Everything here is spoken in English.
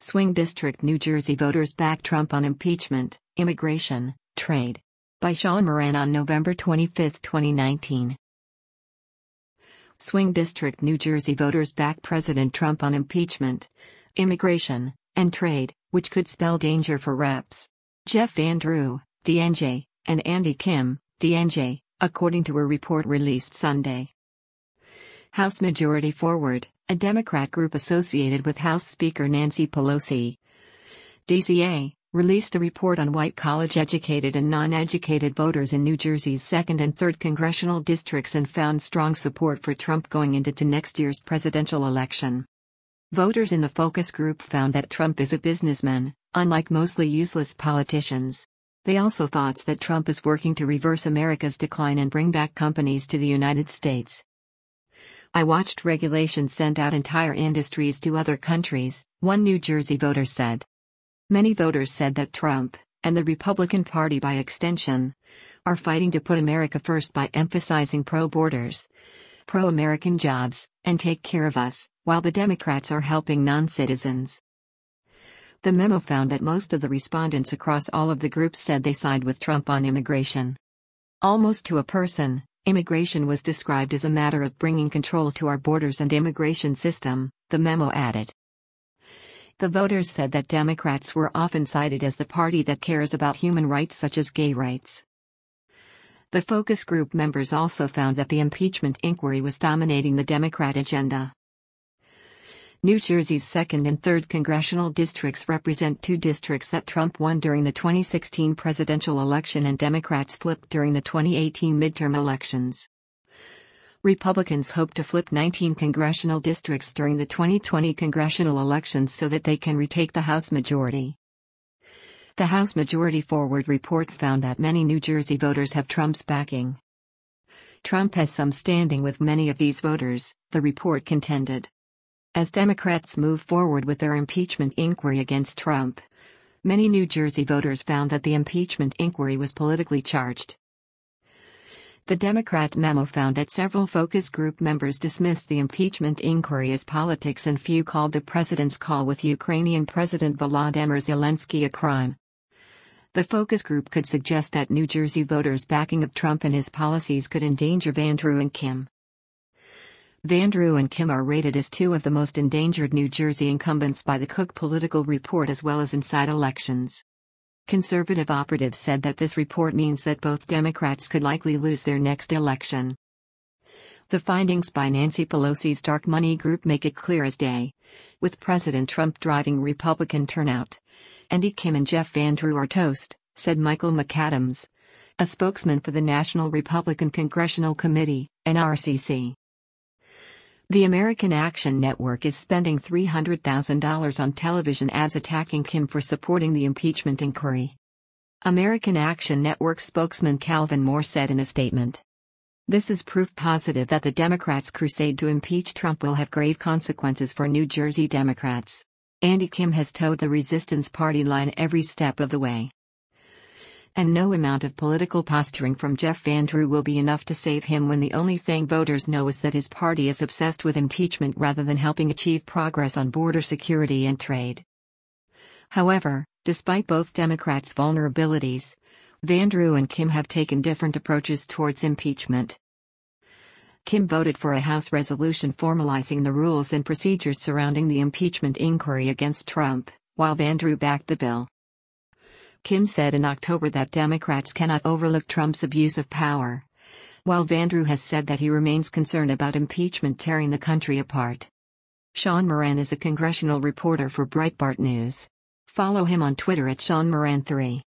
Swing District, New Jersey voters back Trump on impeachment, immigration, trade. By Sean Moran on November 25, 2019. Swing District, New Jersey voters back President Trump on impeachment, immigration, and trade, which could spell danger for Reps. Jeff Van Drew, DNJ, and Andy Kim, DNJ, according to a report released Sunday. House Majority Forward, a Democrat group associated with House Speaker Nancy Pelosi, DCA, released a report on white college-educated and non-educated voters in New Jersey's 2nd and 3rd congressional districts and found strong support for Trump going into next year's presidential election. Voters in the focus group found that Trump is a businessman, unlike mostly useless politicians. They also thought that Trump is working to reverse America's decline and bring back companies to the United States. I watched regulations send out entire industries to other countries, one New Jersey voter said. Many voters said that Trump, and the Republican Party by extension, are fighting to put America first by emphasizing pro-borders, pro-American jobs, and take care of us, while the Democrats are helping non-citizens. The memo found that most of the respondents across all of the groups said they side with Trump on immigration. Almost to a person, immigration was described as a matter of bringing control to our borders and immigration system, the memo added. The voters said that Democrats were often cited as the party that cares about human rights such as gay rights. The focus group members also found that the impeachment inquiry was dominating the Democrat agenda. New Jersey's 2nd and 3rd congressional districts represent two districts that Trump won during the 2016 presidential election and Democrats flipped during the 2018 midterm elections. Republicans hope to flip 19 congressional districts during the 2020 congressional elections so that they can retake the House majority. The House Majority Forward report found that many New Jersey voters have Trump's backing. Trump has some standing with many of these voters, the report contended. As Democrats move forward with their impeachment inquiry against Trump, many New Jersey voters found that the impeachment inquiry was politically charged. The Democrat memo found that several focus group members dismissed the impeachment inquiry as politics and few called the president's call with Ukrainian President Volodymyr Zelensky a crime. The focus group could suggest that New Jersey voters' backing of Trump and his policies could endanger Van Drew and Kim. Van Drew and Kim are rated as two of the most endangered New Jersey incumbents by the Cook Political Report as well as Inside Elections. Conservative operatives said that this report means that both Democrats could likely lose their next election. The findings by Nancy Pelosi's dark money group make it clear as day. With President Trump driving Republican turnout, Andy Kim and Jeff Van Drew are toast, said Michael McAdams, a spokesman for the National Republican Congressional Committee, NRCC. The American Action Network is spending $300,000 on television ads attacking Kim for supporting the impeachment inquiry. American Action Network spokesman Calvin Moore said in a statement. This is proof positive that the Democrats' crusade to impeach Trump will have grave consequences for New Jersey Democrats. Andy Kim has towed the resistance party line every step of the way. And no amount of political posturing from Jeff Van Drew will be enough to save him when the only thing voters know is that his party is obsessed with impeachment rather than helping achieve progress on border security and trade. However, despite both Democrats' vulnerabilities, Van Drew and Kim have taken different approaches towards impeachment. Kim voted for a House resolution formalizing the rules and procedures surrounding the impeachment inquiry against Trump, while Van Drew backed the bill. Kim said in October that Democrats cannot overlook Trump's abuse of power, while Van Drew has said that he remains concerned about impeachment tearing the country apart. Sean Moran is a congressional reporter for Breitbart News. Follow him on Twitter at SeanMoran3.